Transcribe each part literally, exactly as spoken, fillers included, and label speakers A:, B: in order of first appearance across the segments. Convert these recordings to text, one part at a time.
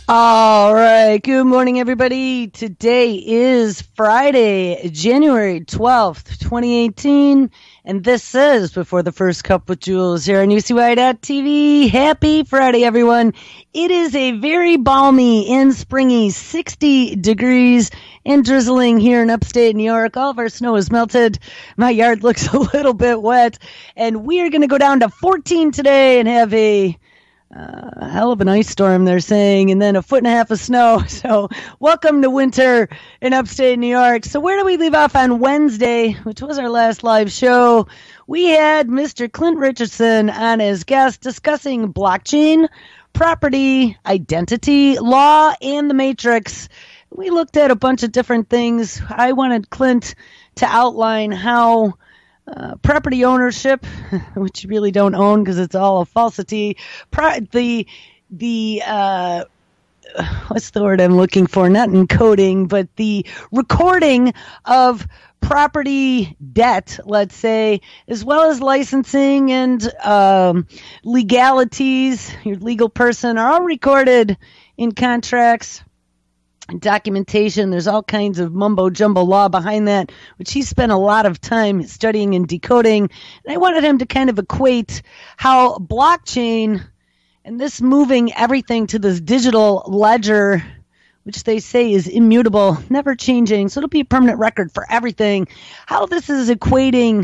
A: All right. Good morning, everybody. Today is Friday, January twelfth, twenty eighteen, and this is Before the First Cup with Jules here on U C Y dot T V. Happy Friday, everyone. It is a very balmy and springy sixty degrees and drizzling here in upstate New York. All of our snow is melted. My yard looks a little bit wet, and we are going to go down to fourteen today and have a Uh, hell of an ice storm, they're saying, and then a foot and a half of snow. So welcome to winter in upstate New York. So where do we leave off on Wednesday, which was our last live show? We had Mister Clint Richardson on as guest discussing blockchain, property, identity, law, and the matrix. We looked at a bunch of different things. I wanted Clint to outline how Uh, property ownership, which you really don't own because it's all a falsity. Pro- the the uh, what's the word I'm looking for? Not encoding, but the recording of property debt, let's say, as well as licensing and um, legalities. Your legal person are all recorded in contracts. Documentation. There's all kinds of mumbo jumbo law behind that, which he spent a lot of time studying and decoding. And I wanted him to kind of equate how blockchain and this moving everything to this digital ledger, which they say is immutable, never changing, so it'll be a permanent record for everything, how this is equating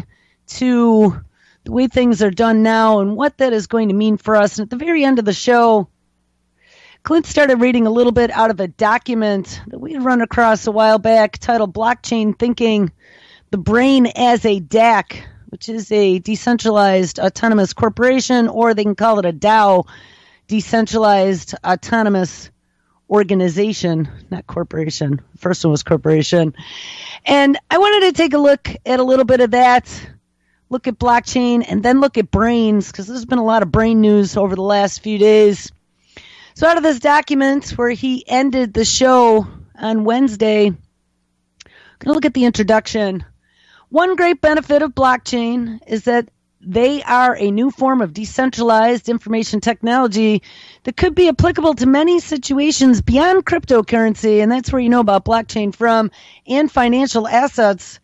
A: to the way things are done now and what that is going to mean for us. And at the very end of the show, Clint started reading a little bit out of a document that we had run across a while back titled Blockchain Thinking, the Brain as a D A C, which is a decentralized autonomous corporation, or they can call it a DAO, decentralized autonomous organization, not corporation. The first one was corporation. And I wanted to take a look at a little bit of that, look at blockchain, and then look at brains, because there's been a lot of brain news over the last few days. So out of this document where he ended the show on Wednesday, I'm going to look at the introduction. One great benefit of blockchain is that they are a new form of decentralized information technology that could be applicable to many situations beyond cryptocurrency, and that's where you know about blockchain from, and financial assets.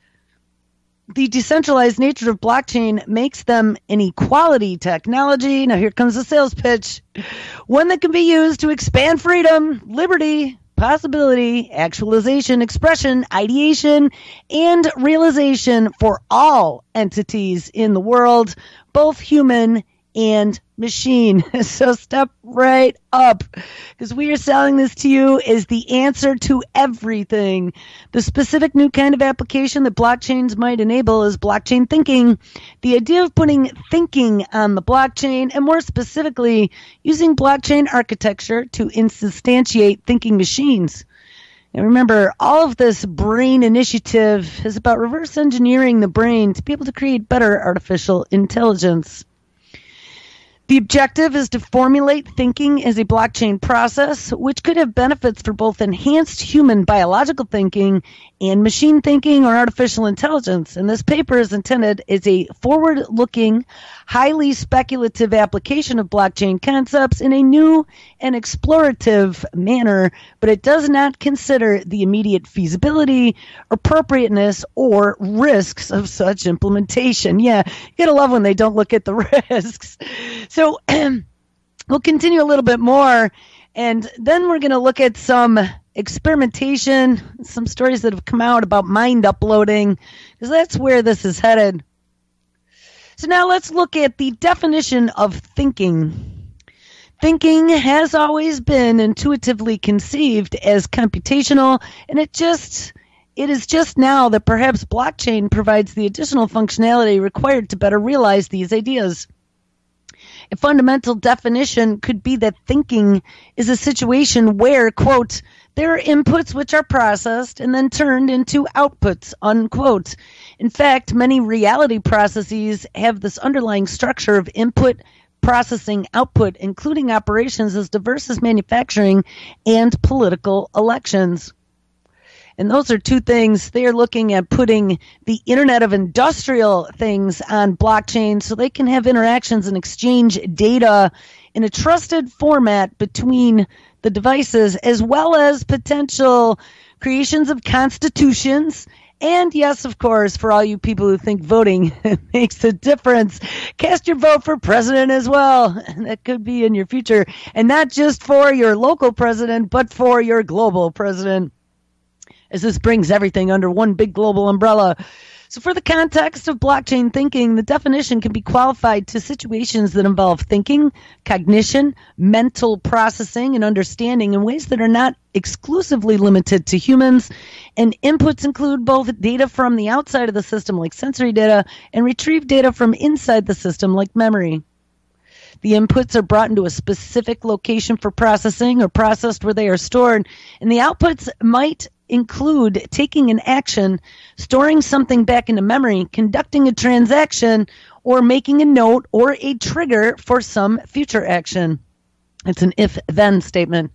A: The decentralized nature of blockchain makes them an equality technology. Now here comes the sales pitch. One that can be used to expand freedom, liberty, possibility, actualization, expression, ideation, and realization for all entities in the world, both human and machine. So step right up, because we are selling this to you as the answer to everything. The specific new kind of application that blockchains might enable is blockchain thinking. The idea of putting thinking on the blockchain, and more specifically, using blockchain architecture to instantiate thinking machines. And remember, all of this brain initiative is about reverse engineering the brain to be able to create better artificial intelligence. The objective is to formulate thinking as a blockchain process, which could have benefits for both enhanced human biological thinking and machine thinking or artificial intelligence. And this paper is intended as a forward-looking, highly speculative application of blockchain concepts in a new and explorative manner, but it does not consider the immediate feasibility, appropriateness, or risks of such implementation. Yeah, you gotta love when they don't look at the risks. So we'll continue a little bit more, and then we're going to look at some experimentation, some stories that have come out about mind uploading, because that's where this is headed. So now let's look at the definition of thinking. Thinking has always been intuitively conceived as computational, and it just it is just now that perhaps blockchain provides the additional functionality required to better realize these ideas. A fundamental definition could be that thinking is a situation where, quote, there are inputs which are processed and then turned into outputs, unquote. In fact, many reality processes have this underlying structure of input, processing, output, including operations as diverse as manufacturing and political elections. And those are two things. They are looking at putting the Internet of Industrial Things on blockchain so they can have interactions and exchange data in a trusted format between the devices, as well as potential creations of constitutions. And yes, of course, for all you people who think voting makes a difference, cast your vote for president as well. That could be in your future. And not just for your local president, but for your global president, as this brings everything under one big global umbrella. So for the context of blockchain thinking, the definition can be qualified to situations that involve thinking, cognition, mental processing, and understanding in ways that are not exclusively limited to humans. And inputs include both data from the outside of the system, like sensory data, and retrieved data from inside the system, like memory. The inputs are brought into a specific location for processing or processed where they are stored, and the outputs might include taking an action, storing something back into memory, conducting a transaction, or making a note or a trigger for some future action. It's an if-then statement.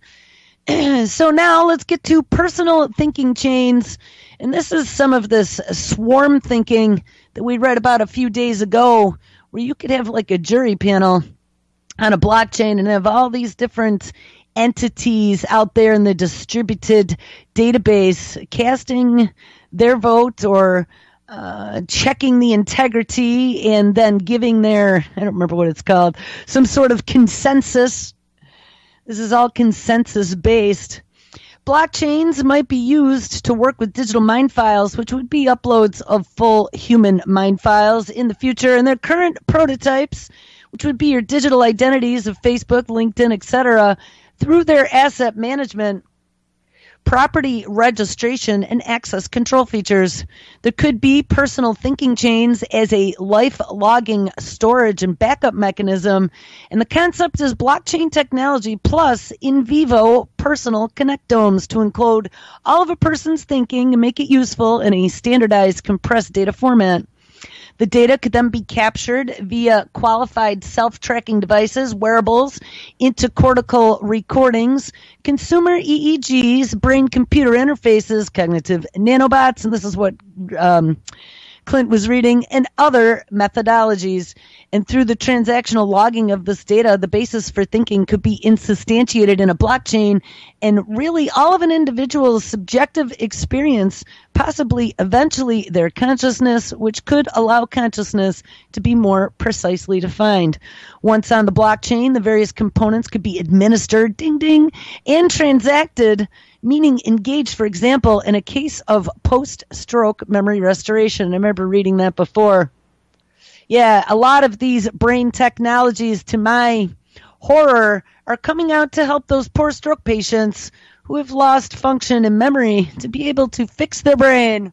A: So now let's get to personal thinking chains. And this is some of this swarm thinking that we read about a few days ago, where you could have like a jury panel on a blockchain and have all these different entities out there in the distributed database casting their vote or uh, checking the integrity and then giving their, I don't remember what it's called, some sort of consensus. This is all consensus based. Blockchains might be used to work with digital mind files, which would be uploads of full human mind files in the future. And their current prototypes, which would be your digital identities of Facebook, LinkedIn, et cetera, through their asset management, property registration, and access control features. There could be personal thinking chains as a life logging storage and backup mechanism. And the concept is blockchain technology plus in vivo personal connectomes to encode all of a person's thinking and make it useful in a standardized compressed data format. The data could then be captured via qualified self-tracking devices, wearables, intercortical recordings, consumer E E Gs, brain-computer interfaces, cognitive nanobots, and this is what um, Clint was reading, and other methodologies. And through the transactional logging of this data, the basis for thinking could be insubstantiated in a blockchain, and really all of an individual's subjective experience, possibly eventually their consciousness, which could allow consciousness to be more precisely defined. Once on the blockchain, the various components could be administered, ding ding, and transacted, meaning engaged, for example, in a case of post-stroke memory restoration. I remember reading that before. Yeah, a lot of these brain technologies, to my horror, are coming out to help those poor stroke patients who have lost function and memory to be able to fix their brain.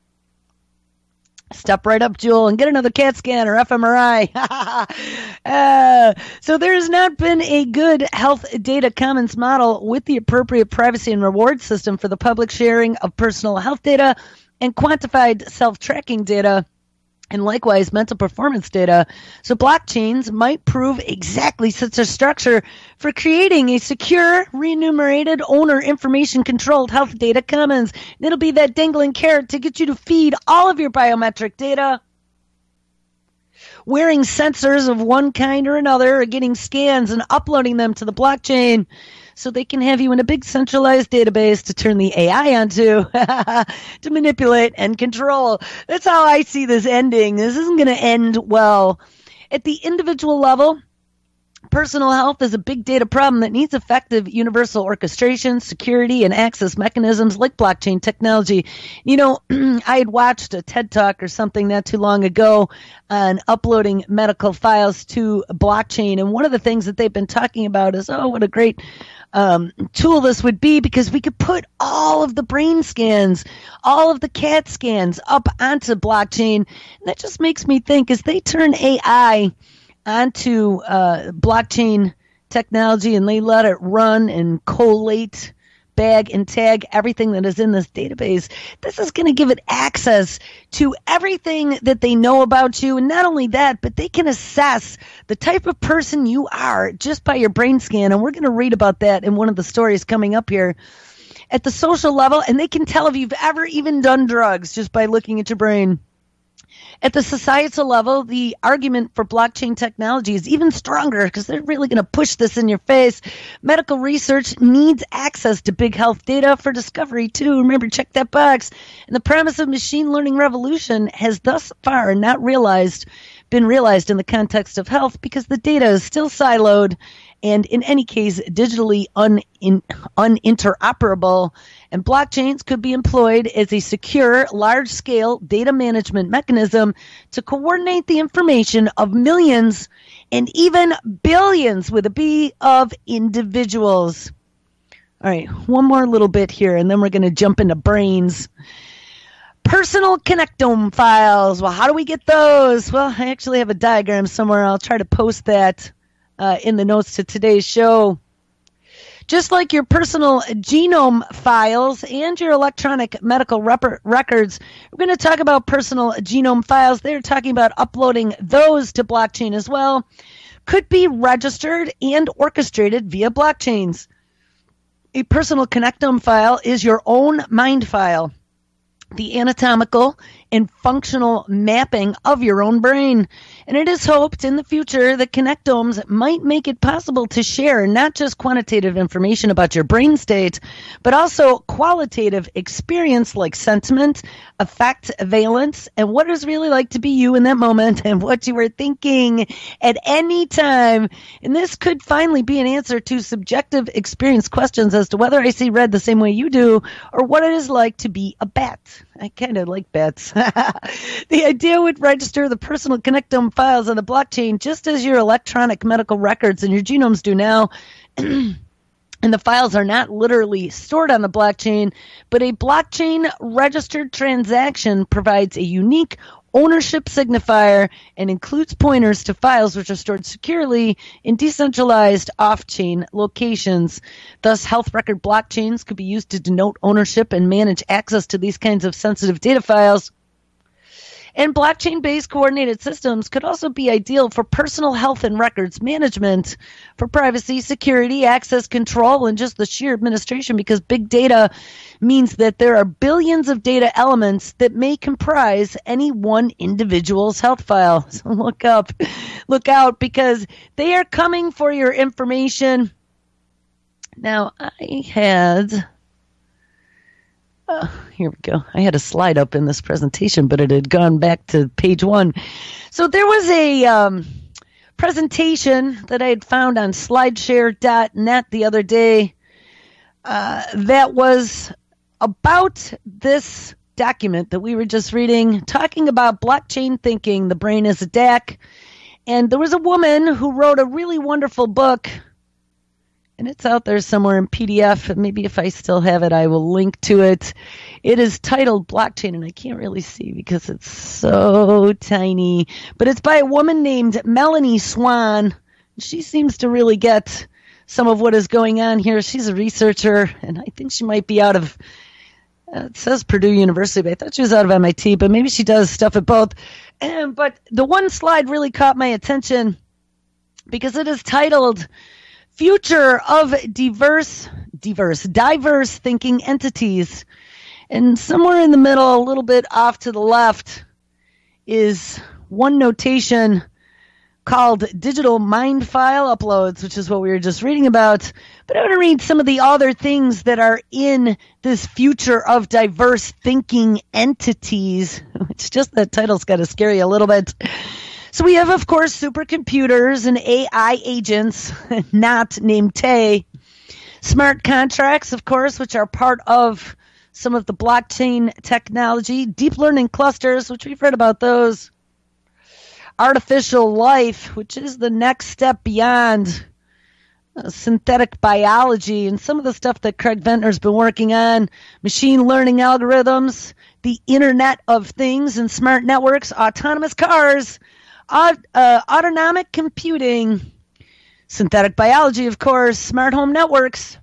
A: Step right up, Jewel, and get another CAT scan or fMRI. uh, so there has not been a good health data commons model with the appropriate privacy and reward system for the public sharing of personal health data and quantified self-tracking data, and likewise mental performance data. So blockchains might prove exactly such a structure for creating a secure, remunerated, owner information controlled health data commons. And it'll be that dangling carrot to get you to feed all of your biometric data. Wearing sensors of one kind or another, or getting scans and uploading them to the blockchain, so they can have you in a big centralized database to turn the A I onto, to manipulate and control. That's how I see this ending. This isn't going to end well. At the individual level, personal health is a big data problem that needs effective universal orchestration, security, and access mechanisms like blockchain technology. You know, I had watched a TED Talk or something not too long ago on uploading medical files to blockchain, and one of the things that they've been talking about is, oh, what a great um, tool this would be, because we could put all of the brain scans, all of the CAT scans up onto blockchain. And that just makes me think, as they turn A I onto uh, blockchain technology and they let it run and collate, bag, and tag everything that is in this database, this is going to give it access to everything that they know about you. And not only that, but they can assess the type of person you are just by your brain scan. And we're going to read about that in one of the stories coming up here. At the social level, and they can tell if you've ever even done drugs just by looking at your brain. At the societal level, the argument for blockchain technology is even stronger because they're really going to push this in your face. Medical research needs access to big health data for discovery, too. Remember, check that box. And the premise of machine learning revolution has thus far not realized, been realized in the context of health because the data is still siloed and in any case digitally un, in, uninteroperable, and blockchains could be employed as a secure, large-scale data management mechanism to coordinate the information of millions and even billions with a B of individuals. All right, one more little bit here, and then we're going to jump into brains. Personal connectome files. Well, how do we get those? Well, I actually have a diagram somewhere. I'll try to post that Uh, in the notes to today's show. Just like your personal genome files and your electronic medical rep- records, we're going to talk about personal genome files. They're talking about uploading those to blockchain as well. Could be registered and orchestrated via blockchains. A personal connectome file is your own mind file, the anatomical and functional mapping of your own brain. And it is hoped in the future that connectomes might make it possible to share not just quantitative information about your brain state, but also qualitative experience like sentiment, affect, valence, and what it's really like to be you in that moment and what you were thinking at any time. And this could finally be an answer to subjective experience questions as to whether I see red the same way you do or what it is like to be a bat. I kind of like bats. The idea would register the personal connectome files on the blockchain just as your electronic medical records and your genomes do now. And the files are not literally stored on the blockchain, but a blockchain registered transaction provides a unique ownership signifier and includes pointers to files which are stored securely in decentralized off-chain locations. Thus, health record blockchains could be used to denote ownership and manage access to these kinds of sensitive data files. And blockchain-based coordinated systems could also be ideal for personal health and records management, for privacy, security, access control, and just the sheer administration, because big data means that there are billions of data elements that may comprise any one individual's health file. So look up, look out, because they are coming for your information. Now, I had... Uh, here we go. I had a slide up in this presentation, but it had gone back to page one. So there was a um, presentation that I had found on slideshare dot net the other day uh, that was about this document that we were just reading, talking about blockchain thinking, the brain as a D A C. And there was a woman who wrote a really wonderful book, and it's out there somewhere in P D F. Maybe if I still have it, I will link to it. It is titled Blockchain, and I can't really see because it's so tiny. But it's by a woman named Melanie Swan. She seems to really get some of what is going on here. She's a researcher, and I think she might be out of, uh, it says Purdue University, but I thought she was out of M I T, but maybe she does stuff at both. Um, but the one slide really caught my attention because it is titled Future of diverse, diverse, diverse thinking entities. And somewhere in the middle, a little bit off to the left, is one notation called digital mind file uploads, which is what we were just reading about. But I want to read some of the other things that are in this future of diverse thinking entities. It's just that title's got to scare you a little bit. So we have, of course, supercomputers and A I agents, not named Tay. Smart contracts, of course, which are part of some of the blockchain technology. Deep learning clusters, which we've read about those. Artificial life, which is the next step beyond uh, synthetic biology and some of the stuff that Craig Ventner's been working on. Machine learning algorithms, the Internet of Things and smart networks, autonomous cars, Aut- uh, autonomic computing, synthetic biology, of course, smart home networks,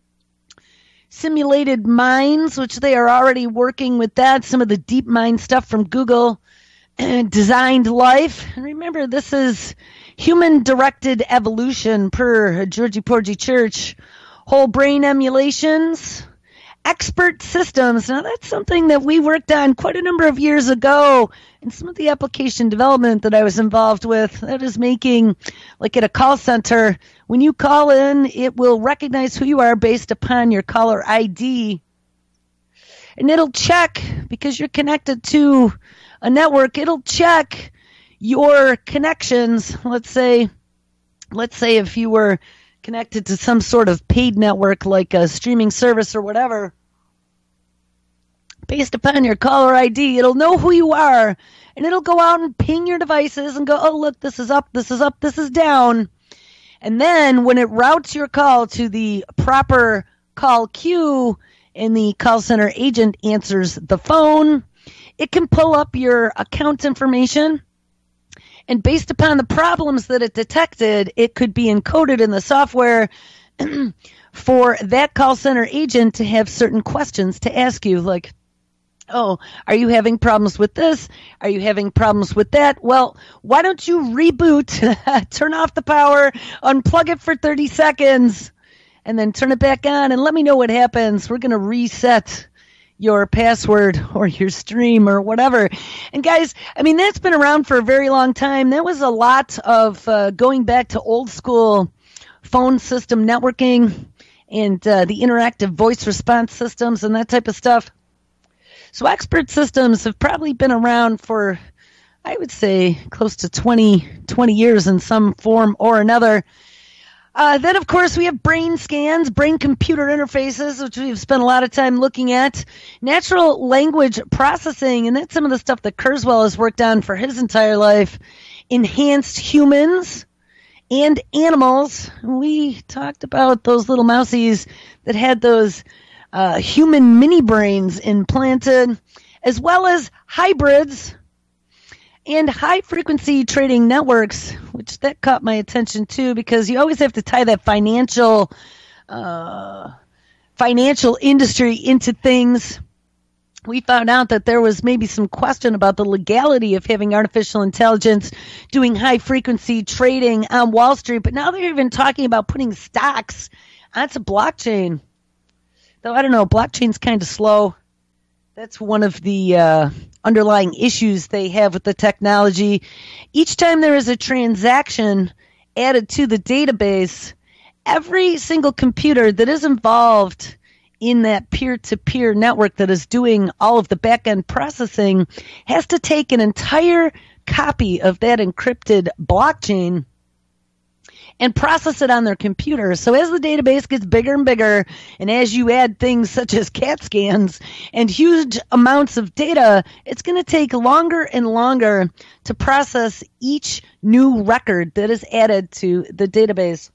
A: simulated minds, which they are already working with that, some of the deep mind stuff from Google, and designed life. And remember, this is human-directed evolution per Georgie Porgy Church, whole brain emulations, Expert Systems. Now, that's something that we worked on quite a number of years ago in some of the application development that I was involved with. That is making, like at a call center, when you call in, it will recognize who you are based upon your caller I D. And it'll check, because you're connected to a network, it'll check your connections. Let's say, let's say if you were connected to some sort of paid network like a streaming service or whatever, based upon your caller I D, it'll know who you are, and it'll go out and ping your devices and go, oh, look, this is up, this is up, this is down. And then when it routes your call to the proper call queue and the call center agent answers the phone, it can pull up your account information. And based upon the problems that it detected, it could be encoded in the software for that call center agent to have certain questions to ask you, like, oh, are you having problems with this? Are you having problems with that? Well, why don't you reboot, turn off the power, unplug it for thirty seconds, and then turn it back on and let me know what happens. We're going to reset your password or your stream or whatever. And guys, I mean, that's been around for a very long time. That was a lot of uh, going back to old school phone system networking and uh, the interactive voice response systems and that type of stuff. So expert systems have probably been around for, I would say, close to twenty, twenty years in some form or another. Uh, then, of course, we have brain scans, brain-computer interfaces, which we've spent a lot of time looking at. Natural language processing, and that's some of the stuff that Kurzweil has worked on for his entire life. Enhanced humans and animals. We talked about those little mousies that had those uh, human mini-brains implanted, as well as hybrids and high-frequency trading networks, which that caught my attention too, because you always have to tie that financial uh, financial industry into things. We found out that there was maybe some question about the legality of having artificial intelligence doing high-frequency trading on Wall Street, but now they're even talking about putting stocks onto blockchain. Though, I don't know, blockchain's kind of slow. That's one of the uh, underlying issues they have with the technology. Each time there is a transaction added to the database, every single computer that is involved in that peer-to-peer network that is doing all of the back-end processing has to take an entire copy of that encrypted blockchain and process it on their computer. So as the database gets bigger and bigger, and as you add things such as CAT scans and huge amounts of data, it's going to take longer and longer to process each new record that is added to the database.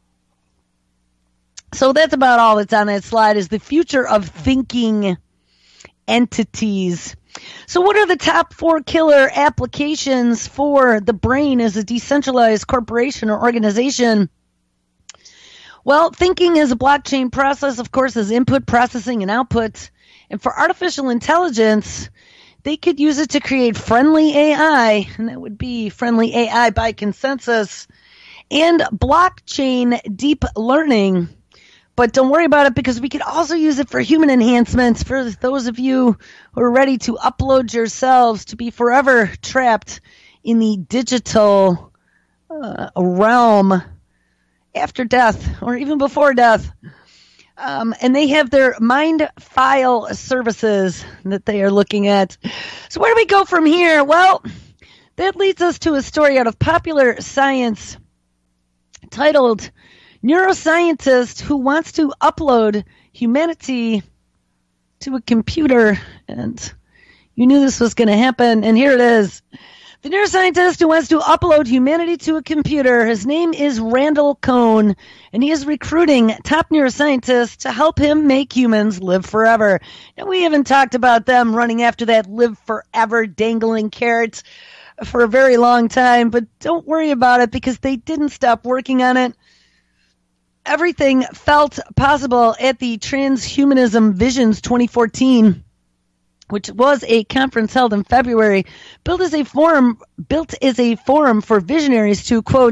A: So that's about all that's on that slide, is the future of thinking entities. So what are the top four killer applications for the brain as a decentralized corporation or organization? Well, thinking is a blockchain process, of course, as input, processing, and output. And for artificial intelligence, they could use it to create friendly A I, and that would be friendly A I by consensus, and blockchain deep learning. But don't worry about it, because we could also use it for human enhancements for those of you who are ready to upload yourselves to be forever trapped in the digital uh, realm after death or even before death. Um, and they have their mind file services that they are looking at. So where do we go from here? Well, that leads us to a story out of Popular Science titled Neuroscientist Who Wants to Upload Humanity to a Computer. And you knew this was going to happen, and here it is. The neuroscientist who wants to upload humanity to a computer, his name is Randall Cohn, and he is recruiting top neuroscientists to help him make humans live forever. Now, we haven't talked about them running after that live forever dangling carrot for a very long time, but don't worry about it, because they didn't stop working on it. Everything felt possible at the Transhumanism Visions twenty fourteen, which was a conference held in February, built as a forum, built as a forum for visionaries to, quote,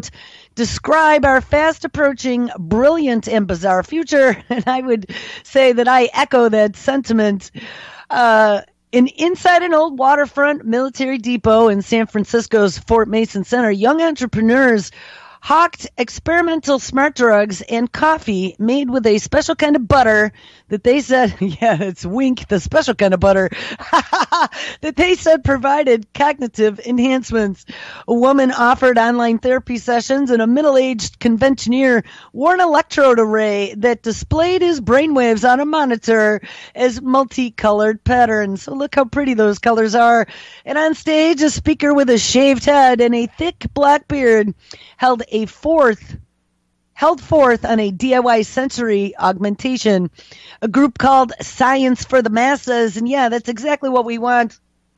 A: describe our fast approaching, brilliant, and bizarre future. And I would say that I echo that sentiment. Uh, in, inside an old waterfront military depot in San Francisco's Fort Mason Center, young entrepreneurs hawked experimental smart drugs and coffee made with a special kind of butter that they said, yeah, it's wink, the special kind of butter, that they said provided cognitive enhancements. A woman offered online therapy sessions, and a middle-aged conventioneer wore an electrode array that displayed his brainwaves on a monitor as multicolored patterns. So look how pretty those colors are. And on stage, a speaker with a shaved head and a thick black beard held a fourth, held forth on a D I Y sensory augmentation, a group called Science for the Masses. And yeah, that's exactly what we want.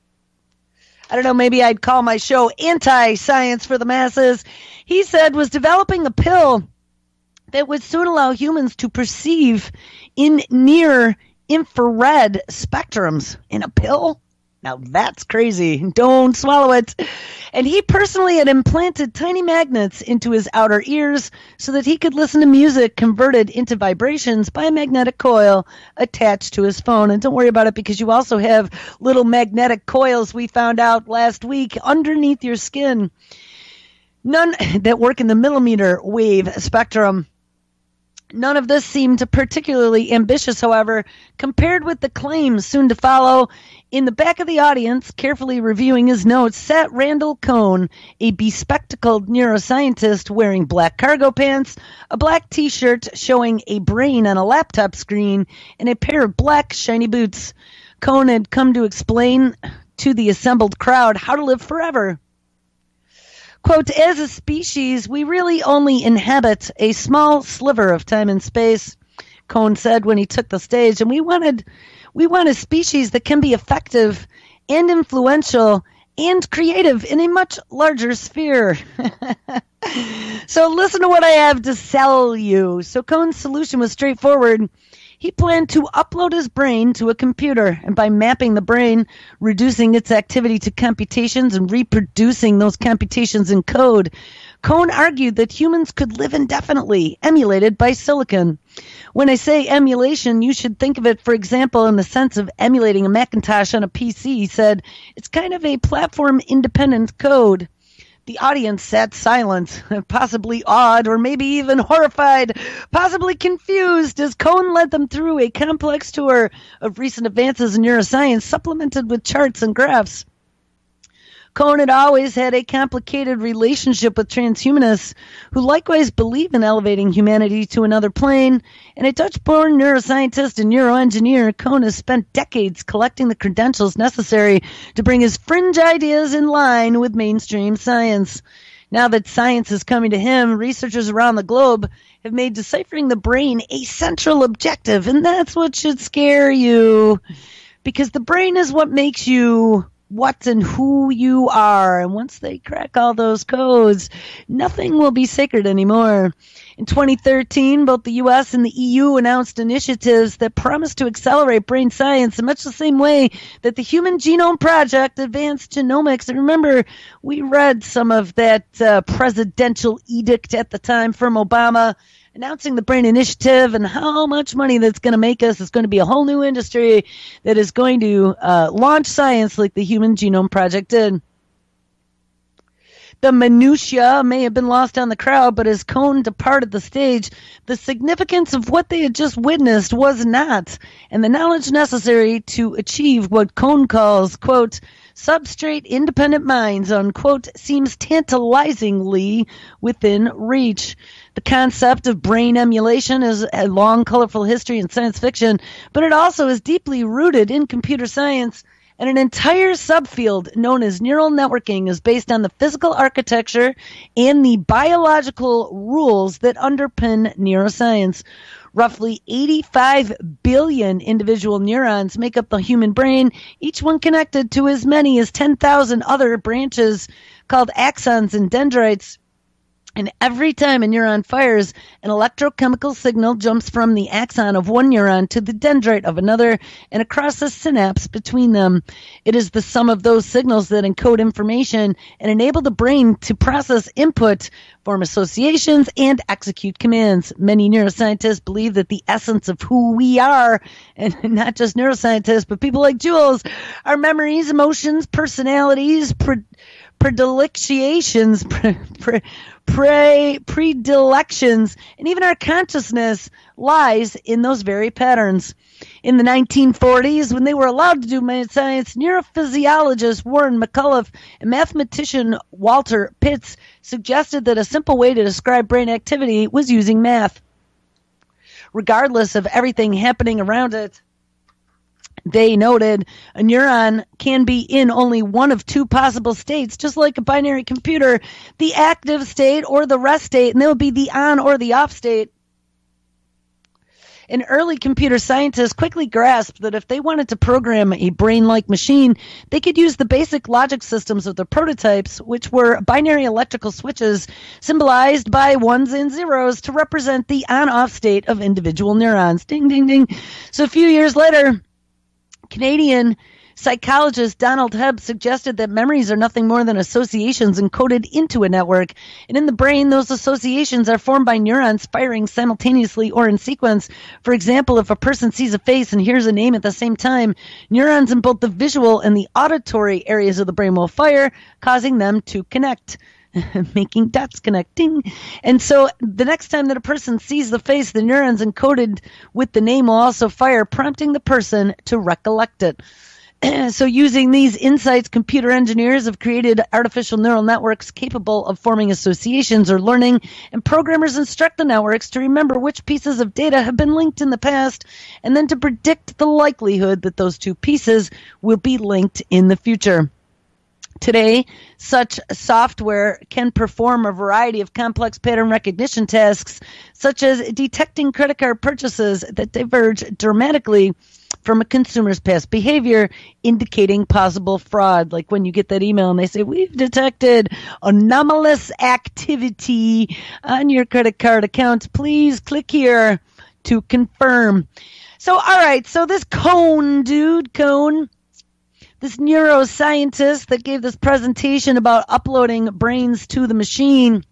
A: I don't know, maybe I'd call my show Anti-Science for the Masses. He said was developing a pill that would soon allow humans to perceive in near infrared spectrums in a pill. Now that's crazy. Don't swallow it. And he personally had implanted tiny magnets into his outer ears so that he could listen to music converted into vibrations by a magnetic coil attached to his phone. And don't worry about it, because you also have little magnetic coils, we found out last week, underneath your skin. None that work in the millimeter wave spectrum. None of this seemed particularly ambitious, however, compared with the claims soon to follow. In the back of the audience, carefully reviewing his notes, sat Randall Cohn, a bespectacled neuroscientist wearing black cargo pants, a black t-shirt showing a brain on a laptop screen, and a pair of black shiny boots. Cohn had come to explain to the assembled crowd how to live forever. Quote, as a species, we really only inhabit a small sliver of time and space, Cohn said when he took the stage, and we wanted we want a species that can be effective and influential and creative in a much larger sphere. So listen to what I have to sell you. So Cohn's solution was straightforward. He planned to upload his brain to a computer, and by mapping the brain, reducing its activity to computations and reproducing those computations in code, Cohn argued that humans could live indefinitely, emulated by silicon. When I say emulation, you should think of it, for example, in the sense of emulating a Macintosh on a P C. He said, it's kind of a platform-independent code. The audience sat silent, possibly awed, or maybe even horrified, possibly confused, as Cohn led them through a complex tour of recent advances in neuroscience, supplemented with charts and graphs. Cohn had always had a complicated relationship with transhumanists who likewise believe in elevating humanity to another plane. And a Dutch-born neuroscientist and neuroengineer, Cohn has spent decades collecting the credentials necessary to bring his fringe ideas in line with mainstream science. Now that science is coming to him, researchers around the globe have made deciphering the brain a central objective, and that's what should scare you, because the brain is what makes you what and who you are. And once they crack all those codes, nothing will be sacred anymore. In twenty thirteen, both the U S and the E U announced initiatives that promise to accelerate brain science in much the same way that the Human Genome Project advanced genomics. And remember, we read some of that uh, presidential edict at the time from Obama, announcing the Brain Initiative and how much money that's going to make us. It's going to be a whole new industry that is going to uh, launch science like the Human Genome Project did. The minutiae may have been lost on the crowd, but as Cohn departed the stage, the significance of what they had just witnessed was not, and the knowledge necessary to achieve what Cohn calls, quote, substrate independent minds, unquote, seems tantalizingly within reach. The concept of brain emulation has a long, colorful history in science fiction, but it also is deeply rooted in computer science, and an entire subfield known as neural networking is based on the physical architecture and the biological rules that underpin neuroscience. Roughly eighty-five billion individual neurons make up the human brain, each one connected to as many as ten thousand other branches called axons and dendrites. And every time a neuron fires, an electrochemical signal jumps from the axon of one neuron to the dendrite of another and across the synapse between them. It is the sum of those signals that encode information and enable the brain to process input, form associations, and execute commands. Many neuroscientists believe that the essence of who we are, and not just neuroscientists, but people like Jules, our memories, emotions, personalities, pre- predilections, pre- pre- Pre- predilections, and even our consciousness lies in those very patterns. In the nineteen forties, when they were allowed to do math science, neurophysiologist Warren McCullough and mathematician Walter Pitts suggested that a simple way to describe brain activity was using math. Regardless of everything happening around it, they noted a neuron can be in only one of two possible states, just like a binary computer, the active state or the rest state, and there would be the on or the off state. And early computer scientists quickly grasped that if they wanted to program a brain-like machine, they could use the basic logic systems of the prototypes, which were binary electrical switches symbolized by ones and zeros to represent the on-off state of individual neurons. Ding, ding, ding. So a few years later, Canadian psychologist Donald Hebb suggested that memories are nothing more than associations encoded into a network. And in the brain, those associations are formed by neurons firing simultaneously or in sequence. For example, if a person sees a face and hears a name at the same time, neurons in both the visual and the auditory areas of the brain will fire, causing them to connect. Making dots connecting. And so the next time that a person sees the face, the neurons encoded with the name will also fire, prompting the person to recollect it. So using these insights, computer engineers have created artificial neural networks capable of forming associations or learning, and programmers instruct the networks to remember which pieces of data have been linked in the past, and then to predict the likelihood that those two pieces will be linked in the future. Today, such software can perform a variety of complex pattern recognition tasks, such as detecting credit card purchases that diverge dramatically from a consumer's past behavior, indicating possible fraud. Like when you get that email and they say, we've detected anomalous activity on your credit card account. Please click here to confirm. So, all right, so this Cohn dude, Cohn, this neuroscientist that gave this presentation about uploading brains to the machine,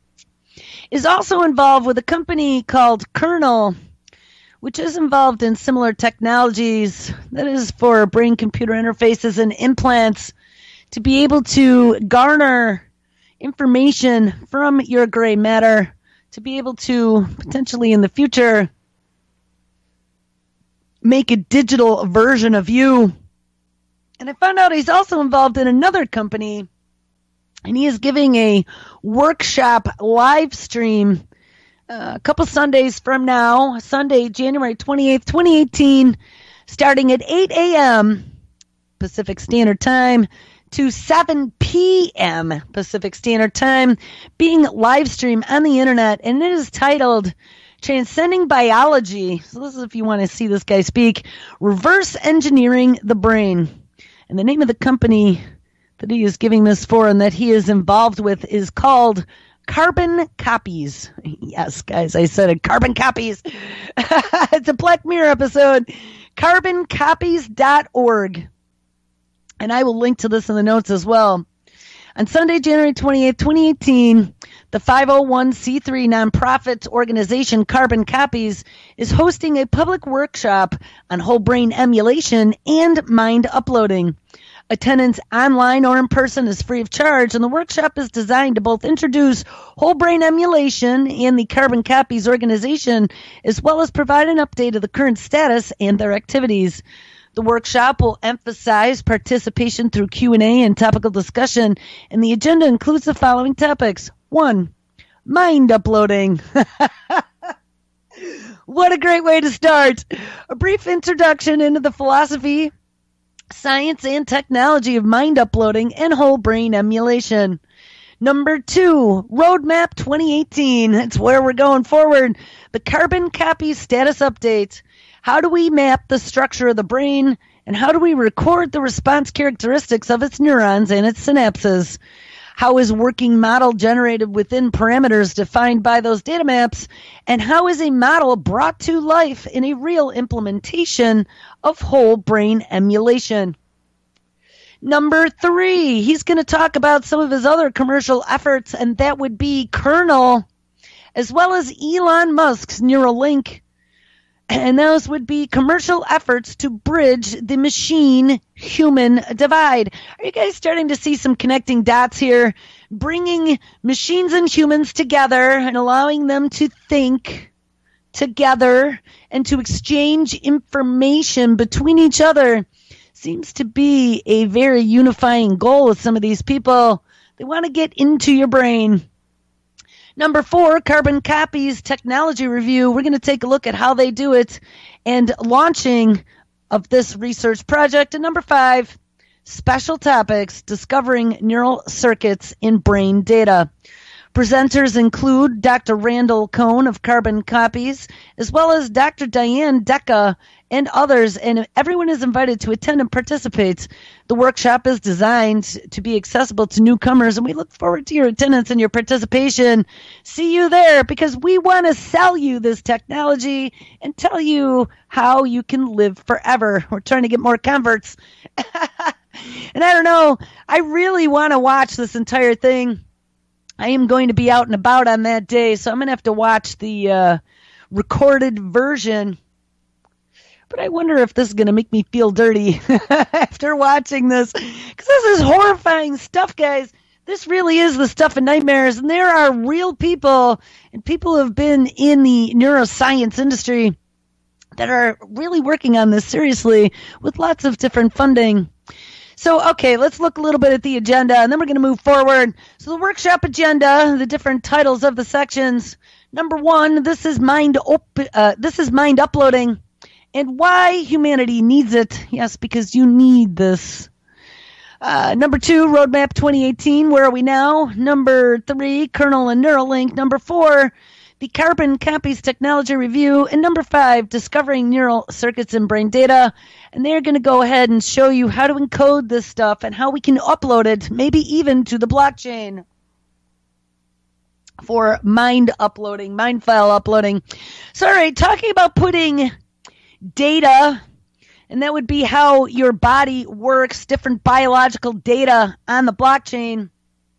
A: is also involved with a company called Kernel, which is involved in similar technologies that is for brain-computer interfaces and implants to be able to garner information from your gray matter, to be able to potentially in the future make a digital version of you. And I found out he's also involved in another company, and he is giving a workshop live stream uh, a couple Sundays from now, Sunday, January twenty-eighth, twenty eighteen, starting at eight a.m. Pacific Standard Time to seven p.m. Pacific Standard Time, being live streamed on the internet, and it is titled Transcending Biology. So this is if you want to see this guy speak, Reverse Engineering the Brain. And the name of the company that he is giving this for and that he is involved with is called Carbon Copies. Yes, guys, I said it. Carbon Copies. It's a Black Mirror episode. carbon copies dot org. And I will link to this in the notes as well. On Sunday, January twenty-eighth, twenty eighteen, the five oh one c three nonprofit organization Carbon Copies is hosting a public workshop on whole brain emulation and mind uploading. Attendance online or in person is free of charge, and the workshop is designed to both introduce whole brain emulation and the Carbon Copies organization, as well as provide an update of the current status and their activities. The workshop will emphasize participation through Q and A and topical discussion, and the agenda includes the following topics. One, mind uploading. What a great way to start. A brief introduction into the philosophy, science, and technology of mind uploading and whole brain emulation. Number two, Roadmap twenty eighteen. That's where we're going forward. The Carbon Copies status update. How do we map the structure of the brain, and how do we record the response characteristics of its neurons and its synapses? How is working model generated within parameters defined by those data maps? And how is a model brought to life in a real implementation of whole brain emulation? Number three, he's going to talk about some of his other commercial efforts, and that would be Kernel, as well as Elon Musk's Neuralink. And those would be commercial efforts to bridge the machine-human divide. Are you guys starting to see some connecting dots here? Bringing machines and humans together and allowing them to think together and to exchange information between each other seems to be a very unifying goal with some of these people. They want to get into your brain. Number four, Carbon Copies Technology Review. We're going to take a look at how they do it and launching of this research project. And number five, Special Topics, Discovering Neural Circuits in Brain Data. Presenters include Doctor Randall Cohn of Carbon Copies, as well as Doctor Diane Decca and others, and everyone is invited to attend and participate. The workshop is designed to be accessible to newcomers, and we look forward to your attendance and your participation. See you there, because we want to sell you this technology and tell you how you can live forever. We're trying to get more converts. And I don't know, I really want to watch this entire thing. I am going to be out and about on that day, so I'm going to have to watch the uh, recorded version. But I wonder if this is going to make me feel dirty after watching this. Because this is horrifying stuff, guys. This really is the stuff of nightmares. And there are real people and people who have been in the neuroscience industry that are really working on this seriously with lots of different funding. So, okay, let's look a little bit at the agenda, and then we're going to move forward. So the workshop agenda, the different titles of the sections. Number one, this is mind op- uh, this is mind uploading. And why humanity needs it. Yes, because you need this. Uh, number two, Roadmap twenty eighteen. Where are we now? Number three, Kernel and Neuralink. Number four, the Carbon Copies Technology Review. And number five, Discovering Neural Circuits in Brain Data. And they're going to go ahead and show you how to encode this stuff and how we can upload it, maybe even to the blockchain for mind uploading, mind file uploading. So, all right, talking about putting data, and that would be how your body works, different biological data on the blockchain.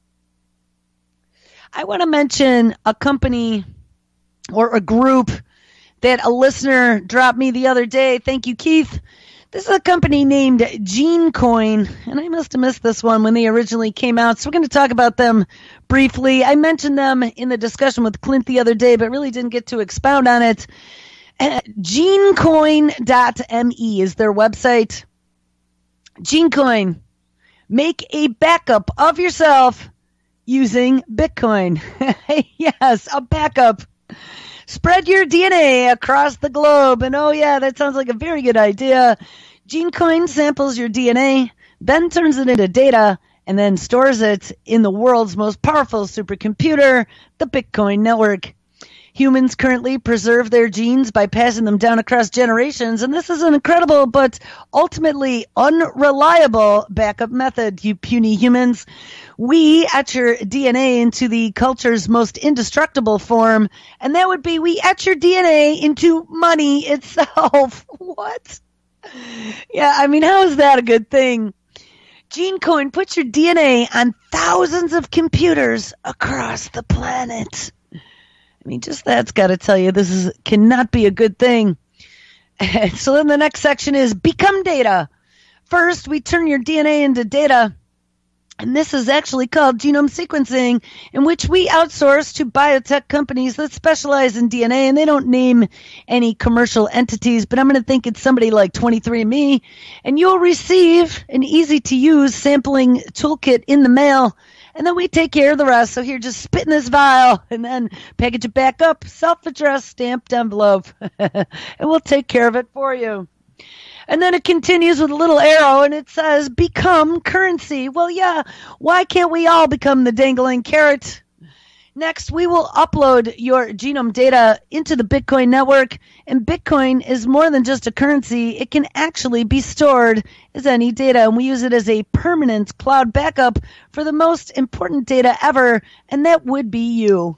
A: I want to mention a company or a group that a listener dropped me the other day. Thank you, Keith. This is a company named GeneCoin, and I must have missed this one when they originally came out, so we're going to talk about them briefly. I mentioned them in the discussion with Clint the other day, but really didn't get to expound on it. Genecoin dot me is their website. Genecoin. Make a backup of yourself using Bitcoin. Yes, a backup. Spread your D N A across the globe. And oh yeah, that sounds like a very good idea. Genecoin samples your D N A, then turns it into data, and then stores it in the world's most powerful supercomputer, the Bitcoin network. Humans currently preserve their genes by passing them down across generations, and this is an incredible but ultimately unreliable backup method, you puny humans. We etch your D N A into the culture's most indestructible form, and that would be we etch your D N A into money itself. What? Yeah, I mean, how is that a good thing? GeneCoin puts your D N A on thousands of computers across the planet. I mean, just that's got to tell you this is cannot be a good thing. So then the next section is Become Data. First, we turn your D N A into data, and this is actually called genome sequencing, in which we outsource to biotech companies that specialize in D N A, and they don't name any commercial entities, but I'm going to think it's somebody like twenty-three and me, and you'll receive an easy-to-use sampling toolkit in the mail. And then we take care of the rest. So here, just spit in this vial and then package it back up, self-addressed, stamped envelope. And we'll take care of it for you. And then it continues with a little arrow and it says, become currency. Well, yeah, why can't we all become the dangling carrot? Next, we will upload your genome data into the Bitcoin network, and Bitcoin is more than just a currency. It can actually be stored as any data, and we use it as a permanent cloud backup for the most important data ever, and that would be you.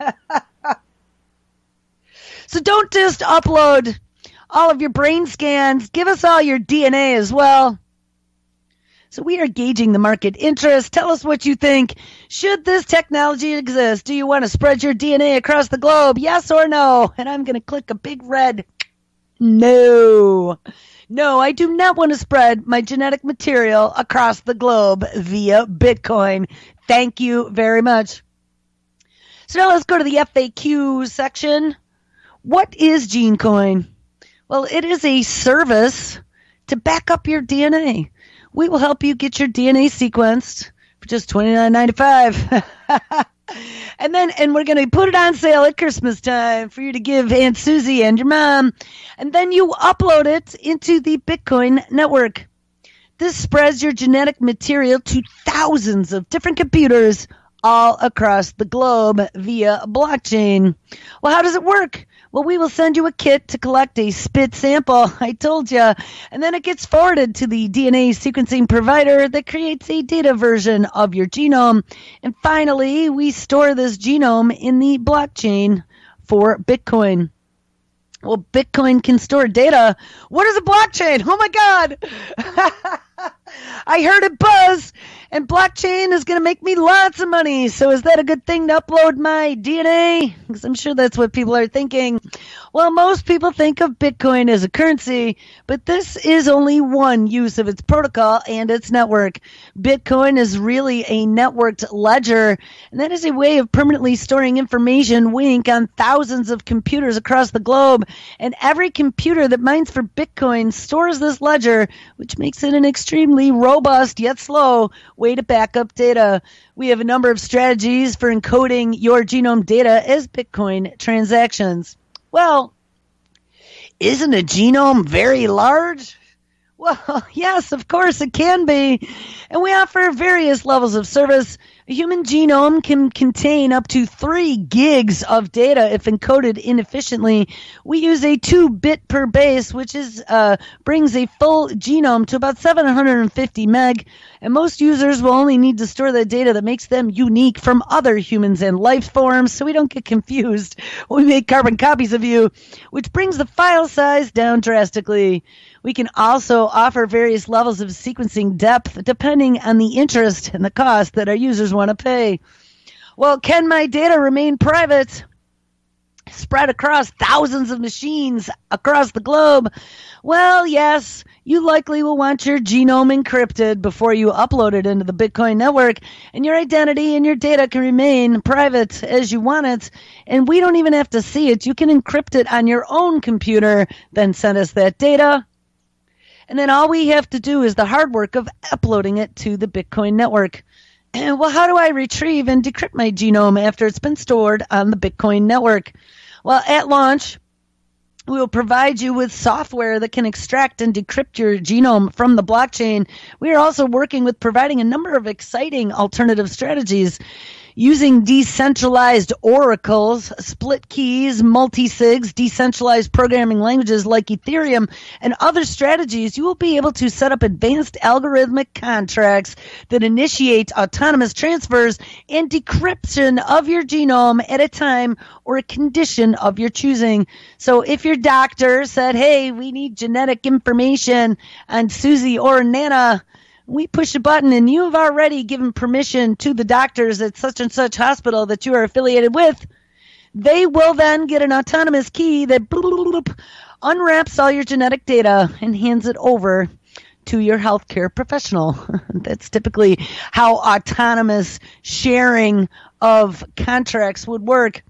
A: So don't just upload all of your brain scans. Give us all your D N A as well. So we are gauging the market interest. Tell us what you think. Should this technology exist? Do you want to spread your D N A across the globe? Yes or no? And I'm going to click a big red no. No, I do not want to spread my genetic material across the globe via Bitcoin. Thank you very much. So now let's go to the F A Q section. What is GeneCoin? Well, it is a service to back up your D N A. We will help you get your D N A sequenced for just twenty-nine ninety-five. And then, and we're going to put it on sale at Christmas time for you to give Aunt Susie and your mom. And then you upload it into the Bitcoin network. This spreads your genetic material to thousands of different computers all across the globe via blockchain. Well, how does it work? Well, we will send you a kit to collect a spit sample, I told you, and then it gets forwarded to the D N A sequencing provider that creates a data version of your genome. And finally, we store this genome in the blockchain for Bitcoin. Well, Bitcoin can store data. What is a blockchain? Oh, my God. I heard it buzz, and blockchain is going to make me lots of money. So is that a good thing to upload my D N A? Because I'm sure that's what people are thinking. Well, most people think of Bitcoin as a currency, but this is only one use of its protocol and its network. Bitcoin is really a networked ledger, and that is a way of permanently storing information, wink, on thousands of computers across the globe. And every computer that mines for Bitcoin stores this ledger, which makes it an extremely robust yet slow way to back up data. We have a number of strategies for encoding your genome data as Bitcoin transactions. Well, isn't a genome very large? Well, yes, of course it can be. And we offer various levels of service. A human genome can contain up to three gigs of data if encoded inefficiently. We use a two bit per base, which is uh, brings a full genome to about seven hundred fifty meg. And most users will only need to store the data that makes them unique from other humans and life forms, so we don't get confused when we make carbon copies of you, which brings the file size down drastically. We can also offer various levels of sequencing depth depending on the interest and the cost that our users want to pay. Well, can my data remain private, spread across thousands of machines across the globe? Well, yes, you likely will want your genome encrypted before you upload it into the Bitcoin network, and your identity and your data can remain private as you want it, and we don't even have to see it. You can encrypt it on your own computer, then send us that data. And then all we have to do is the hard work of uploading it to the Bitcoin network. And well, how do I retrieve and decrypt my genome after it's been stored on the Bitcoin network? Well, at launch, we will provide you with software that can extract and decrypt your genome from the blockchain. We are also working with providing a number of exciting alternative strategies. Using decentralized oracles, split keys, multi-sigs, decentralized programming languages like Ethereum, and other strategies, you will be able to set up advanced algorithmic contracts that initiate autonomous transfers and decryption of your genome at a time or a condition of your choosing. So if your doctor said, hey, we need genetic information on Susie or Nana, we push a button and you have already given permission to the doctors at such and such hospital that you are affiliated with. They will then get an autonomous key that unwraps all your genetic data and hands it over to your healthcare professional. That's typically how autonomous sharing of contracts would work.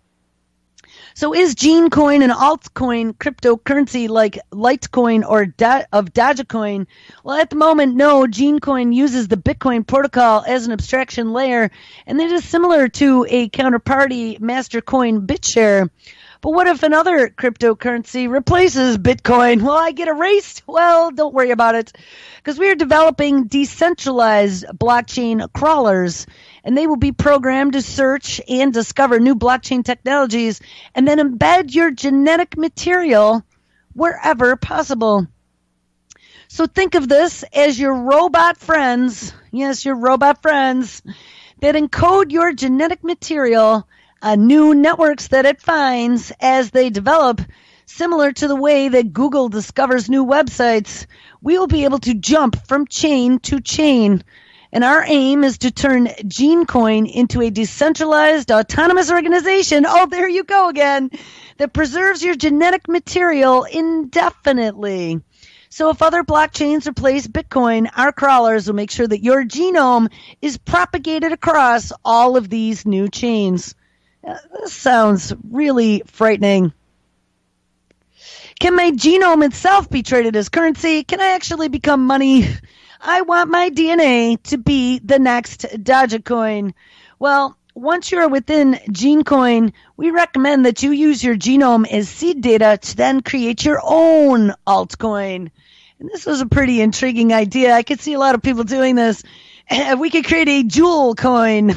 A: So is GeneCoin an altcoin cryptocurrency like Litecoin or Do- of Dogecoin? Well, at the moment, no. GeneCoin uses the Bitcoin protocol as an abstraction layer, and it is similar to a counterparty master coin BitShare. But what if another cryptocurrency replaces Bitcoin? Will I get erased? Well, don't worry about it, because we are developing decentralized blockchain crawlers, and they will be programmed to search and discover new blockchain technologies and then embed your genetic material wherever possible. So think of this as your robot friends, yes, your robot friends, that encode your genetic material on new networks that it finds as they develop. Similar to the way that Google discovers new websites, we will be able to jump from chain to chain. And our aim is to turn GeneCoin into a decentralized, autonomous organization, oh, there you go again, that preserves your genetic material indefinitely. So if other blockchains replace Bitcoin, our crawlers will make sure that your genome is propagated across all of these new chains. Uh, this sounds really frightening. Can my genome itself be traded as currency? Can I actually become money? I want my D N A to be the next Dogecoin. Well, once you're within GeneCoin, we recommend that you use your genome as seed data to then create your own altcoin. And this was a pretty intriguing idea. I could see a lot of people doing this. We could create a jewel coin.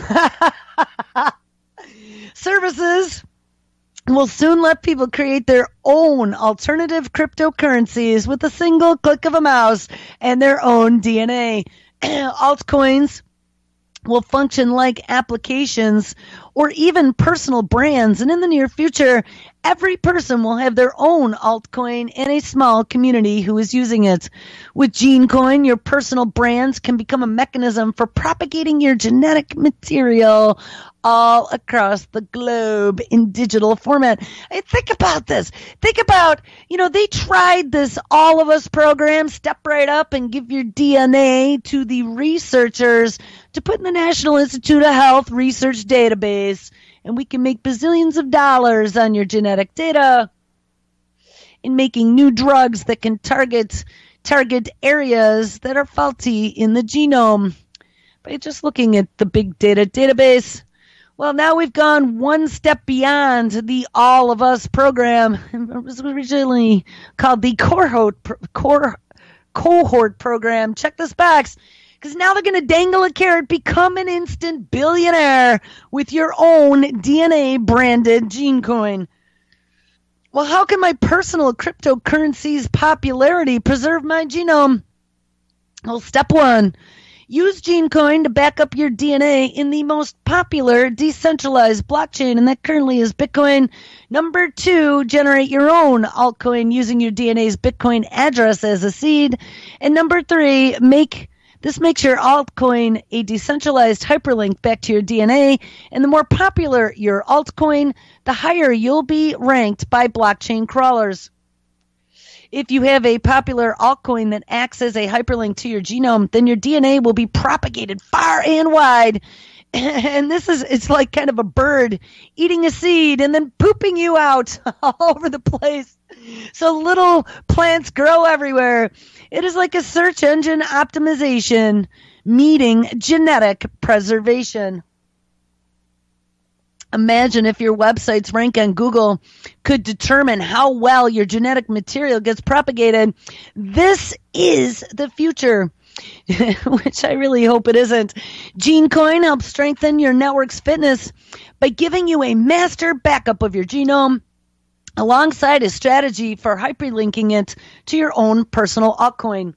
A: Services will soon let people create their own alternative cryptocurrencies with a single click of a mouse and their own D N A. Altcoins will function like applications or even personal brands, and in the near future, every person will have their own altcoin and a small community who is using it. With GeneCoin, your personal brands can become a mechanism for propagating your genetic material all across the globe in digital format. Hey, think about this. Think about, you know, they tried this All of Us program, step right up and give your D N A to the researchers to put in the National Institute of Health research database, and we can make bazillions of dollars on your genetic data in making new drugs that can target target areas that are faulty in the genome by just looking at the big data database. Well, now we've gone one step beyond the All of Us program. It was originally called the cohort, Cor- cohort program. Check this box, because now they're going to dangle a carrot, become an instant billionaire with your own D N A-branded GeneCoin. Well, how can my personal cryptocurrency's popularity preserve my genome? Well, step one. Use GeneCoin to back up your D N A in the most popular decentralized blockchain, and that currently is Bitcoin. Number two, generate your own altcoin using your D N A's Bitcoin address as a seed. And number three, make this makes your altcoin a decentralized hyperlink back to your D N A. And the more popular your altcoin, the higher you'll be ranked by blockchain crawlers. If you have a popular altcoin that acts as a hyperlink to your genome, then your D N A will be propagated far and wide. And this is, it's like kind of a bird eating a seed and then pooping you out all over the place. So little plants grow everywhere. It is like a search engine optimization meeting genetic preservation. Imagine if your website's rank on Google could determine how well your genetic material gets propagated. This is the future, which I really hope it isn't. GeneCoin helps strengthen your network's fitness by giving you a master backup of your genome alongside a strategy for hyperlinking it to your own personal altcoin.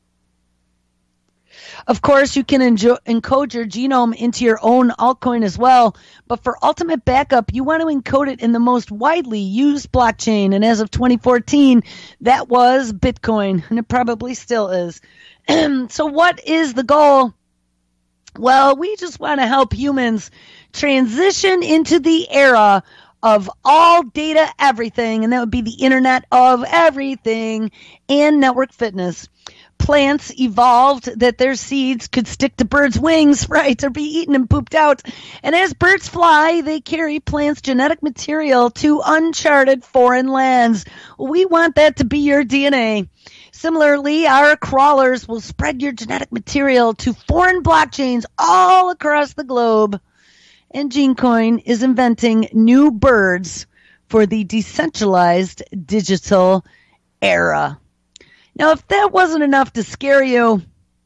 A: Of course, you can enjo- encode your genome into your own altcoin as well, but for ultimate backup, you want to encode it in the most widely used blockchain, and as of twenty fourteen, that was Bitcoin, and it probably still is. So what is the goal? Well, we just want to help humans transition into the era of all data everything, and that would be the Internet of Everything and network fitness. Plants evolved that their seeds could stick to birds' wings, right, or be eaten and pooped out. And as birds fly, they carry plants' genetic material to uncharted foreign lands. We want that to be your D N A. Similarly, our crawlers will spread your genetic material to foreign blockchains all across the globe. And GeneCoin is inventing new birds for the decentralized digital era. Now, if that wasn't enough to scare you,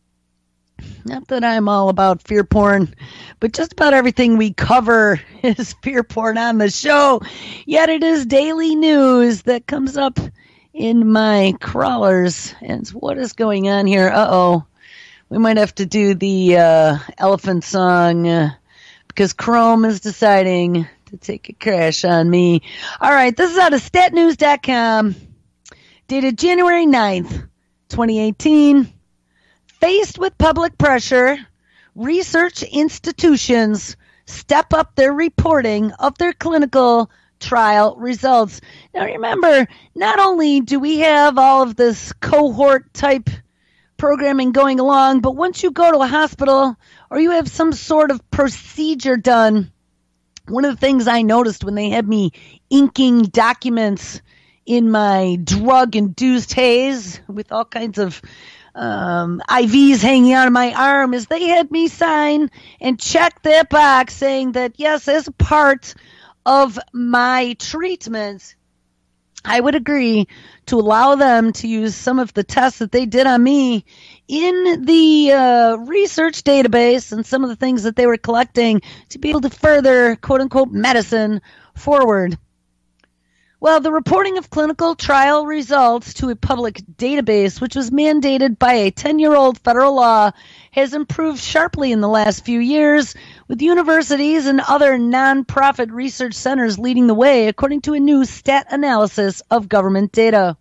A: not that I'm all about fear porn, but just about everything we cover is fear porn on the show. Yet it is daily news that comes up in my crawlers. And what is going on here? Uh-oh. We might have to do the uh, elephant song uh, because Chrome is deciding to take a crash on me. All right, this is out of stat news dot com, dated January ninth, twenty eighteen. Faced with public pressure, research institutions step up their reporting of their clinical trial results. Now remember, not only do we have all of this cohort type programming going along, but once you go to a hospital or you have some sort of procedure done, one of the things I noticed when they had me inking documents in my drug-induced haze with all kinds of um, I Vs hanging out of my arm is they had me sign and check that box saying that, yes, as a part of my treatment, I would agree to allow them to use some of the tests that they did on me in the uh, research database and some of the things that they were collecting to be able to further, quote-unquote, medicine forward. Well, the reporting of clinical trial results to a public database, which was mandated by a ten-year-old federal law, has improved sharply in the last few years, with universities and other nonprofit research centers leading the way, according to a new stat analysis of government data.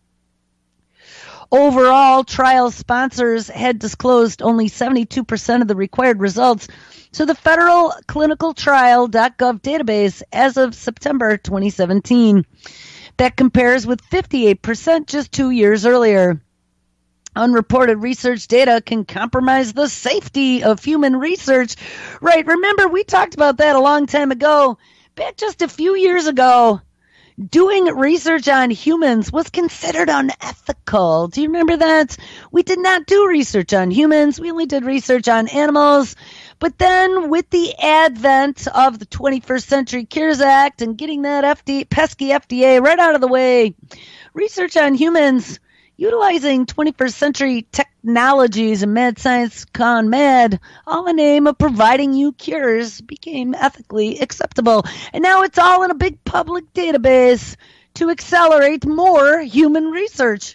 A: Overall, trial sponsors had disclosed only seventy-two percent of the required results to the federal clinical trial dot gov database as of September twenty seventeen. That compares with fifty-eight percent just two years earlier. Unreported research data can compromise the safety of human research. Right, remember we talked about that a long time ago. Back just a few years ago, doing research on humans was considered unethical. Do you remember that? We did not do research on humans. We only did research on animals. But then with the advent of the twenty-first Century Cures Act and getting that F D A, pesky F D A right out of the way, research on humans utilizing twenty-first century technologies and mad science gone mad, all in the name of providing you cures, became ethically acceptable. And now it's all in a big public database to accelerate more human research.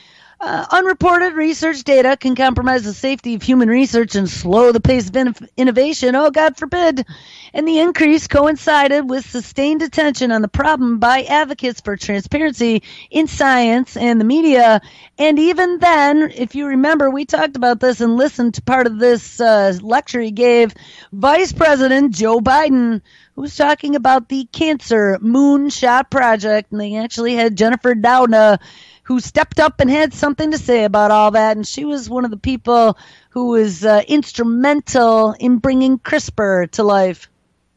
A: Uh, unreported research data can compromise the safety of human research and slow the pace of in- innovation. Oh, God forbid. And the increase coincided with sustained attention on the problem by advocates for transparency in science and the media. And even then, if you remember, we talked about this and listened to part of this uh, lecture he gave, Vice President Joe Biden, who was talking about the Cancer Moonshot Project. And they actually had Jennifer Doudna, who stepped up and had something to say about all that. And she was one of the people who was uh, instrumental in bringing CRISPR to life.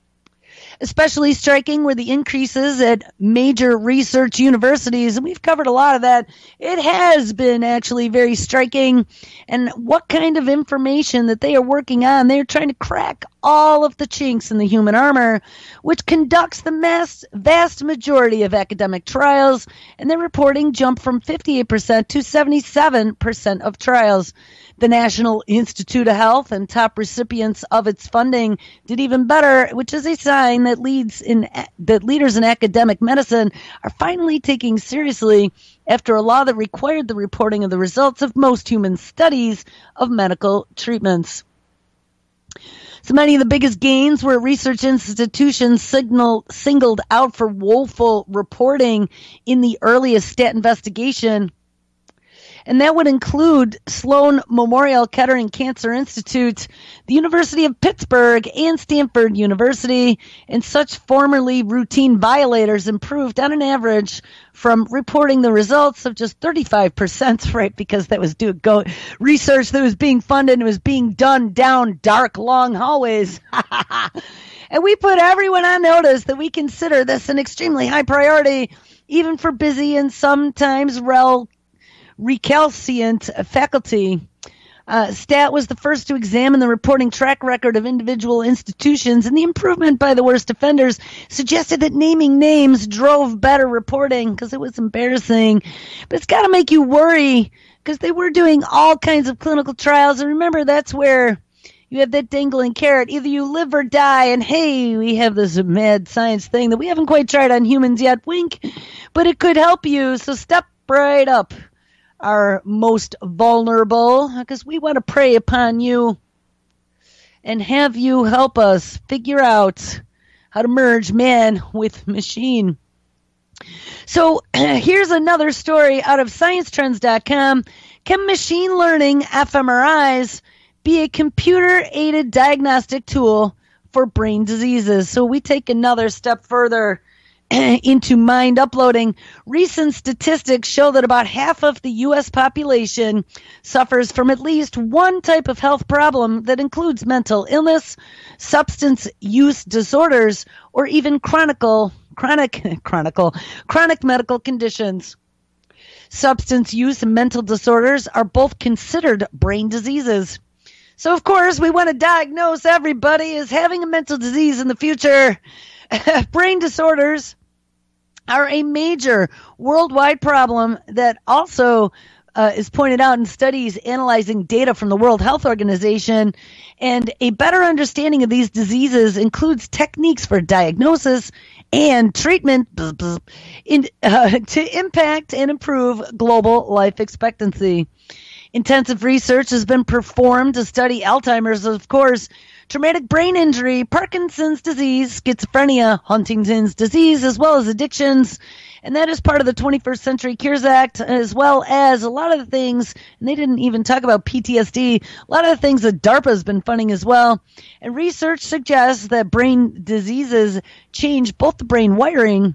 A: Especially striking were the increases at major research universities, and we've covered a lot of that. It has been actually very striking, and what kind of information that they are working on. They're trying to crack all of the chinks in the human armor, which conducts the mass, vast majority of academic trials, and their reporting jumped from fifty-eight percent to seventy-seven percent of trials. The National Institute of Health and top recipients of its funding did even better, which is a sign that leads in that leaders in academic medicine are finally taking seriously after a law that required the reporting of the results of most human studies of medical treatments. So many of the biggest gains were research institutions signal, singled out for woeful reporting in the earliest stat investigation. And that would include Sloan Memorial Kettering Cancer Institute, the University of Pittsburgh, and Stanford University. And such formerly routine violators improved on an average from reporting the results of just thirty-five percent, right, because that was do, go, research that was being funded and was being done down dark, long hallways. And we put everyone on notice that we consider this an extremely high priority, even for busy and sometimes rel recalcitrant faculty. Uh, STAT was the first to examine the reporting track record of individual institutions, and the improvement by the worst offenders suggested that naming names drove better reporting because it was embarrassing. But it's got to make you worry because they were doing all kinds of clinical trials, and remember, that's where you have that dangling carrot. Either you live or die, and hey, we have this mad science thing that we haven't quite tried on humans yet, wink, but it could help you, so step right up, our most vulnerable, because we want to prey upon you and have you help us figure out how to merge man with machine. So here's another story out of science trends dot com. Can machine learning fMRIs be a computer-aided diagnostic tool for brain diseases? So we take another step further into mind uploading. Recent statistics show that about half of the U S population suffers from at least one type of health problem that includes mental illness, substance use disorders, or even chronicle, chronic, chronicle, chronic medical conditions. Substance use and mental disorders are both considered brain diseases. So, of course, we want to diagnose everybody as having a mental disease in the future. Brain disorders are a major worldwide problem that also uh, is pointed out in studies analyzing data from the World Health Organization. And a better understanding of these diseases includes techniques for diagnosis and treatment in, uh, to impact and improve global life expectancy. Intensive research has been performed to study Alzheimer's, of course, traumatic brain injury, Parkinson's disease, schizophrenia, Huntington's disease, as well as addictions. And that is part of the twenty-first Century Cures Act, as well as a lot of the things, and they didn't even talk about P T S D, a lot of the things that DARPA has been funding as well. And research suggests that brain diseases change both the brain wiring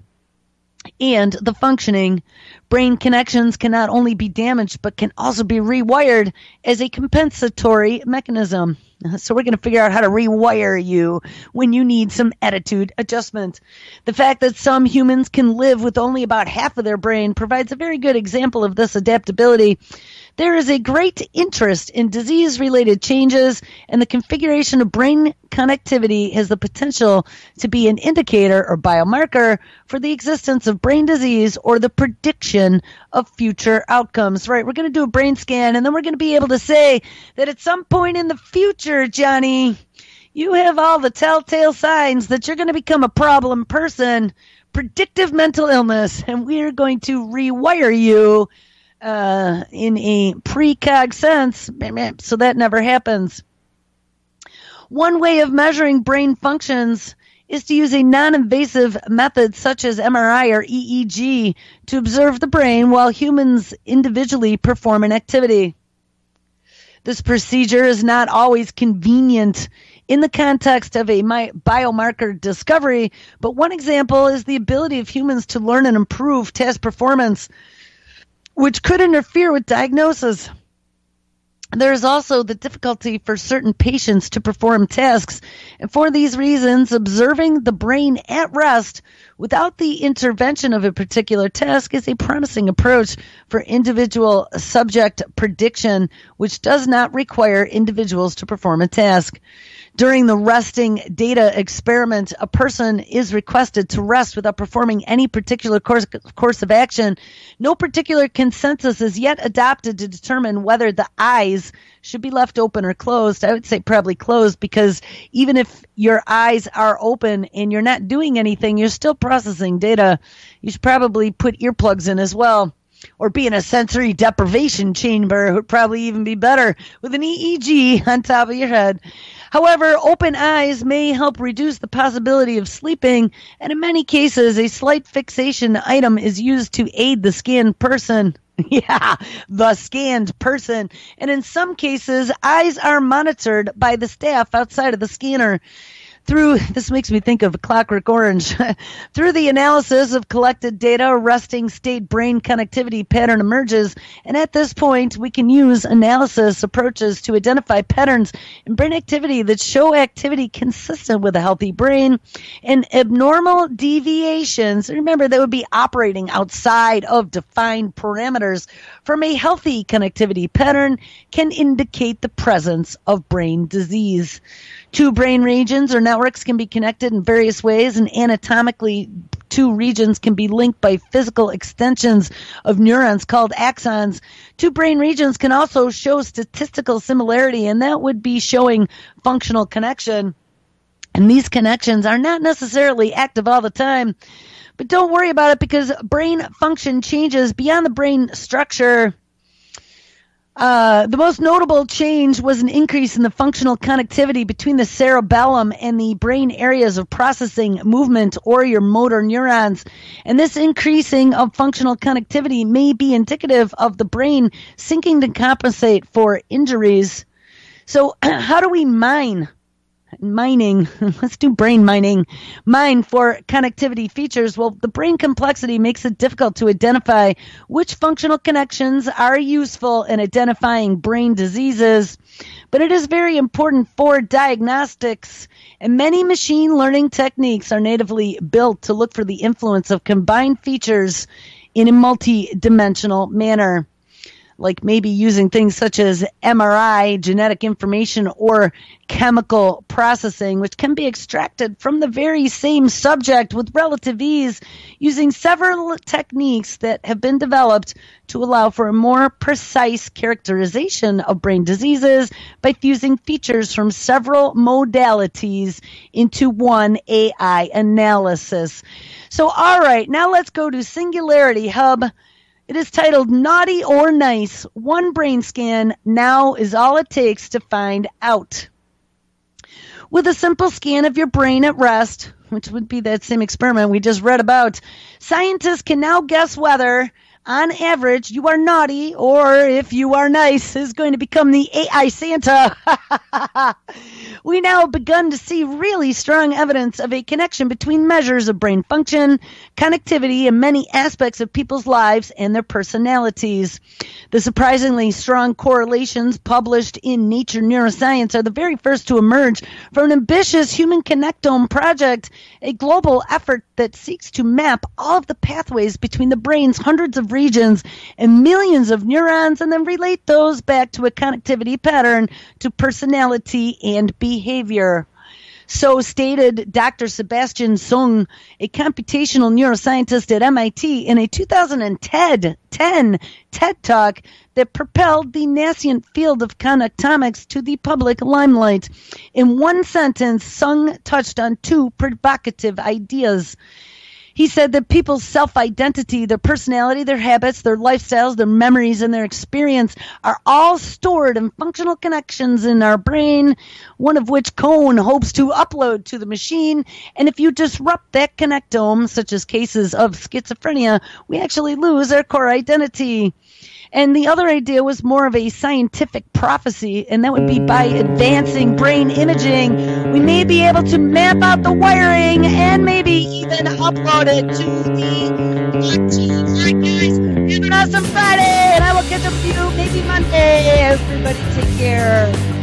A: and the functioning. Brain connections can not only be damaged, but can also be rewired as a compensatory mechanism. So we're going to figure out how to rewire you when you need some attitude adjustment. The fact that some humans can live with only about half of their brain provides a very good example of this adaptability. There is a great interest in disease-related changes, and the configuration of brain connectivity has the potential to be an indicator or biomarker for the existence of brain disease or the prediction of future outcomes. Right, we're going to do a brain scan, and then we're going to be able to say that at some point in the future, Johnny, you have all the telltale signs that you're going to become a problem person, predictive mental illness, and we are going to rewire you Uh, in a precog sense, so that never happens. One way of measuring brain functions is to use a non-invasive method such as M R I or E E G to observe the brain while humans individually perform an activity. This procedure is not always convenient in the context of a biomarker discovery, but one example is the ability of humans to learn and improve task performance, which could interfere with diagnosis. There is also the difficulty for certain patients to perform tasks, and for these reasons, observing the brain at rest without the intervention of a particular task is a promising approach for individual subject prediction, which does not require individuals to perform a task. During the resting data experiment, a person is requested to rest without performing any particular course, course of action. No particular consensus is yet adopted to determine whether the eyes should be left open or closed. I would say probably closed, because even if your eyes are open and you're not doing anything, you're still processing data. You should probably put earplugs in as well, or be in a sensory deprivation chamber. It would probably even be better with an E E G on top of your head. However, open eyes may help reduce the possibility of sleeping, and in many cases, a slight fixation item is used to aid the scanned person. Yeah, the scanned person. And in some cases, eyes are monitored by the staff outside of the scanner. Through, this makes me think of a Clockwork Orange, through the analysis of collected data, a resting state brain connectivity pattern emerges, and at this point we can use analysis approaches to identify patterns in brain activity that show activity consistent with a healthy brain, and abnormal deviations, remember that would be operating outside of defined parameters from a healthy connectivity pattern, can indicate the presence of brain disease. Two brain regions or networks can be connected in various ways, and anatomically, two regions can be linked by physical extensions of neurons called axons. Two brain regions can also show statistical similarity, and that would be showing functional connection. And these connections are not necessarily active all the time, but don't worry about it because brain function changes beyond the brain structure. Uh, the most notable change was an increase in the functional connectivity between the cerebellum and the brain areas of processing, movement, or your motor neurons. And this increasing of functional connectivity may be indicative of the brain sinking to compensate for injuries. So how do we mine? Mining, let's do brain mining, mine for connectivity features. Well, the brain complexity makes it difficult to identify which functional connections are useful in identifying brain diseases, but it is very important for diagnostics, and many machine learning techniques are natively built to look for the influence of combined features in a multi-dimensional manner, like maybe using things such as M R I, genetic information, or chemical processing, which can be extracted from the very same subject with relative ease, using several techniques that have been developed to allow for a more precise characterization of brain diseases by fusing features from several modalities into one A I analysis. So, all right, now let's go to Singularity Hub. It is titled Naughty or Nice. One brain scan now is all it takes to find out. With a simple scan of your brain at rest, which would be that same experiment we just read about, scientists can now guess whether, on average, you are naughty or if you are nice is going to become the A I Santa. We now have begun to see really strong evidence of a connection between measures of brain function, connectivity, and many aspects of people's lives and their personalities. The surprisingly strong correlations published in Nature Neuroscience are the very first to emerge from an ambitious Human Connectome project, a global effort that seeks to map all of the pathways between the brain's hundreds of regions and millions of neurons, and then relate those back to a connectivity pattern to personality and behavior. So stated Doctor Sebastian Sung, a computational neuroscientist at M I T, in a two thousand ten TED Talk that propelled the nascent field of connectomics to the public limelight. In one sentence, Sung touched on two provocative ideas. He said that people's self-identity, their personality, their habits, their lifestyles, their memories, and their experience are all stored in functional connections in our brain, one of which Cohn hopes to upload to the machine. And if you disrupt that connectome, such as cases of schizophrenia, we actually lose our core identity. And the other idea was more of a scientific prophecy, and that would be by advancing brain imaging, we may be able to map out the wiring and maybe even upload it to the blockchain. All right, guys, have an awesome Friday, and I will catch up with you maybe Monday. Everybody take care.